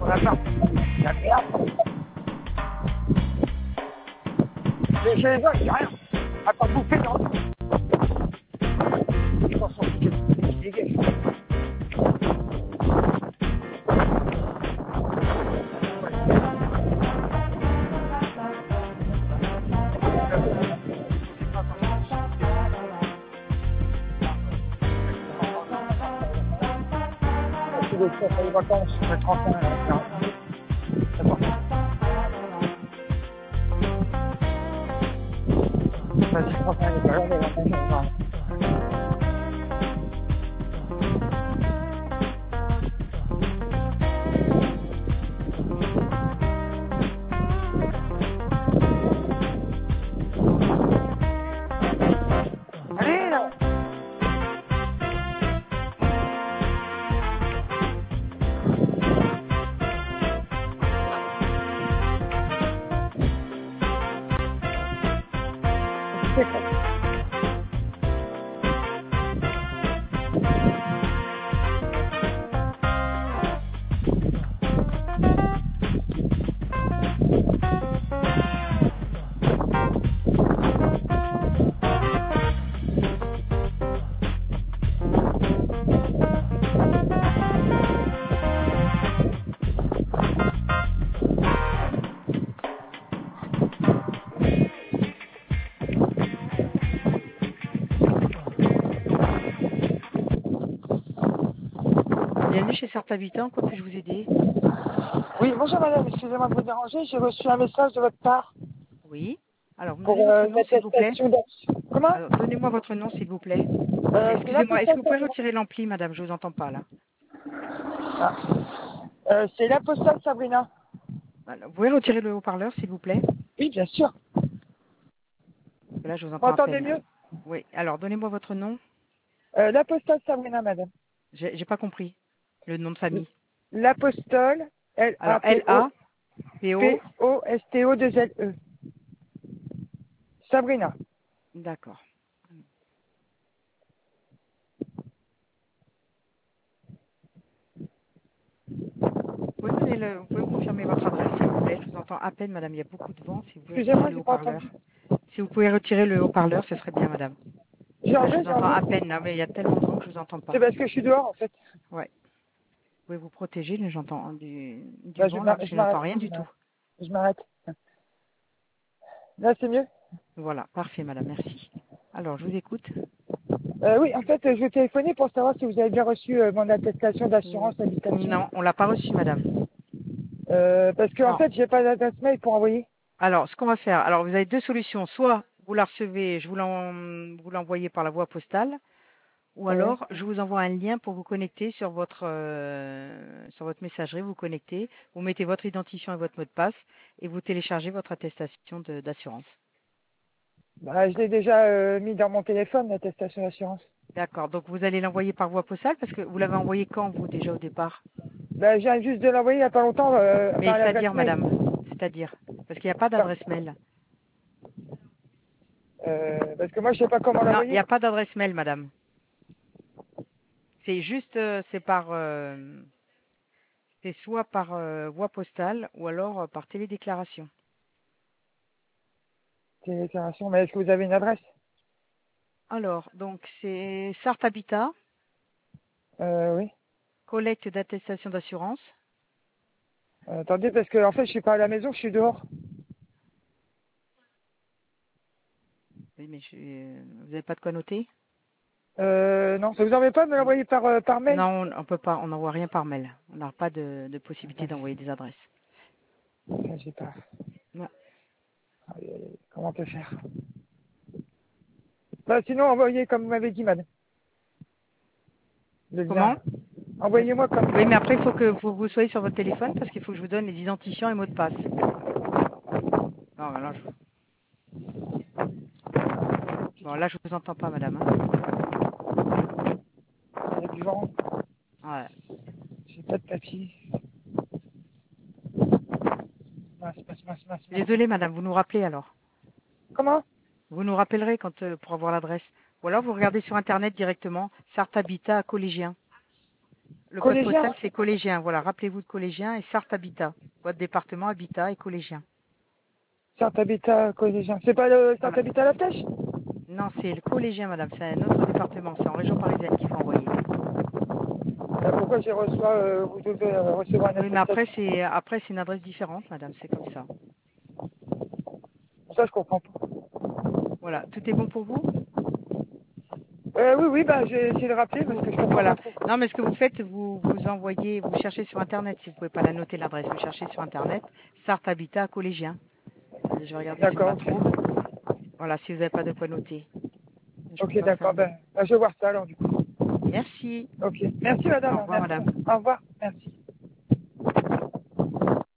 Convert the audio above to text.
la merde. La merde. Mais je les vois, il n'y a rien. À part bouffer, non. Ils s'en sont foutus. Ils dégagent. C'est les vacances, le 31, c'est bon. Vas-y, 31, il est pas là, mais il est pas là. Allez, là. Bienvenue chez Sartre Habitant, quoi puis-je vous aider? Oui, bonjour madame, excusez-moi de vous déranger, j'ai reçu un message de votre part Oui. Alors, vous me pour donnez votre une nom, s'il vous plaît? attestation d'action. Comment Alors, donnez-moi votre nom, s'il vous plaît. C'est Excusez-moi, est-ce que l'apostole vous pouvez Sabrina. retirer l'ampli, madame? Je vous entends pas, là. C'est l'apostole Sabrina. Alors, vous pouvez retirer le haut-parleur, s'il vous plaît? Oui, bien sûr. Parce que là, je vous Vous entends à m'entendez peine. mieux Oui. Alors, donnez-moi votre nom. L'apostole Sabrina, madame. J'ai pas compris. Le nom de famille. L'apostole, Alors, L-A-P-O, L-A-P-O. P-O-S-T-O-2-L-E. Sabrina. D'accord. Vous pouvez me confirmer votre adresse, s'il vous plaît? Je vous entends à peine, madame. Il y a beaucoup de vent. Si vous pouvez retirer Excusez-moi, le j'ai pas haut-parleur. entendu. Si vous pouvez retirer le haut-parleur, ce serait bien, madame. J'ai Là, je enlevé, vous j'ai entends enlevé. à peine, là, mais il y a tellement de vent que je vous entends C'est pas. parce que je suis dehors, en fait. Ouais. Vous pouvez vous protéger, mais j'entends du Bah, vent, là, parce que j'entends rien du tout. je m'arrête. Là, c'est mieux? Voilà, parfait, madame, merci. Alors, je vous écoute. Oui, en fait, je vais téléphoner pour savoir si vous avez bien reçu mon attestation d'assurance habitation. Non, on l'a pas reçu, madame. Parce que, en Non. fait, j'ai pas d'adresse mail pour envoyer. Alors, ce qu'on va faire, alors vous avez deux solutions. Soit vous la recevez, vous l'envoyez par la voie postale, ou Oui. alors je vous envoie un lien pour vous connecter sur votre messagerie, vous connectez, vous mettez votre identifiant et votre mot de passe, et vous téléchargez votre attestation d'assurance. Bah, je l'ai déjà mis dans mon téléphone, l'attestation d'assurance. D'accord. Donc vous allez l'envoyer par voie postale parce que vous l'avez envoyé quand, vous, déjà au départ? Bah, je viens juste de l'envoyer il n'y a pas longtemps Mais par l'adresse c'est-à-dire, mail. madame, c'est-à-dire, parce qu'il n'y a pas Enfin, d'adresse mail. parce que moi, je sais pas comment Non, il n'y l'envoyer. a pas d'adresse mail, madame. C'est juste, c'est soit par voie postale ou alors par télédéclaration. Téléclaration, mais est-ce que vous avez une adresse? Alors, donc c'est Sarthe Habitat, Oui. collecte d'attestation d'assurance. Attendez, parce que, en fait, je suis pas à la maison, je suis dehors. Oui, mais vous n'avez pas de quoi noter? Non, ça vous en met pas de me l'envoyer par mail? Non, on peut pas, on n'envoie rien par mail. On n'a pas de possibilité d'envoyer des adresses. Ça, j'ai pas. Non. Comment on peut faire? Bah, sinon, envoyez comme vous m'avez dit, madame. Le lien. Comment? Envoyez-moi comme Oui, ça. mais après, il faut que vous soyez sur votre téléphone parce qu'il faut que je vous donne les identifiants et mots de passe. Non, là, je vous entends pas, madame. Il y a du vent. Ouais. J'ai pas de papier. Mince. Désolée, madame, vous nous rappelez alors. Comment? Vous nous rappellerez quand pour avoir l'adresse. Ou alors vous regardez sur Internet directement, Sarthe Habitat collégien. Le code Collégien. postal, c'est collégien. Voilà, rappelez-vous de collégien et Sarthe Habitat. Votre département Habitat et collégien. Sarthe Habitat, collégien. C'est pas le Sarthe Voilà. Habitat La Flèche? Non, c'est le collégien, madame. C'est un autre département. C'est en région parisienne qu'il faut envoyer. Pourquoi j'ai reçois, vous devez recevoir une Oui, mais attestation? après c'est une adresse différente, madame. C'est comme ça. Ça, je comprends pas. Voilà. Tout est bon pour vous? Oui, bah, j'ai essayé de rappeler parce que je comprends Voilà. pas trop. Non, mais ce que vous faites, vous envoyez, vous cherchez sur Internet. Si vous pouvez pas la noter l'adresse, vous cherchez sur Internet. Sarthe Habitat collégien. Attendez, je vais regarder si on la D'accord. trouve. Voilà, si vous n'avez pas de quoi noter. Je peux Ok, pas d'accord. fermer. Ben, je vais voir ça alors du coup. Merci. Ok. Merci, Au madame. revoir, Merci. madame. Au revoir. Merci.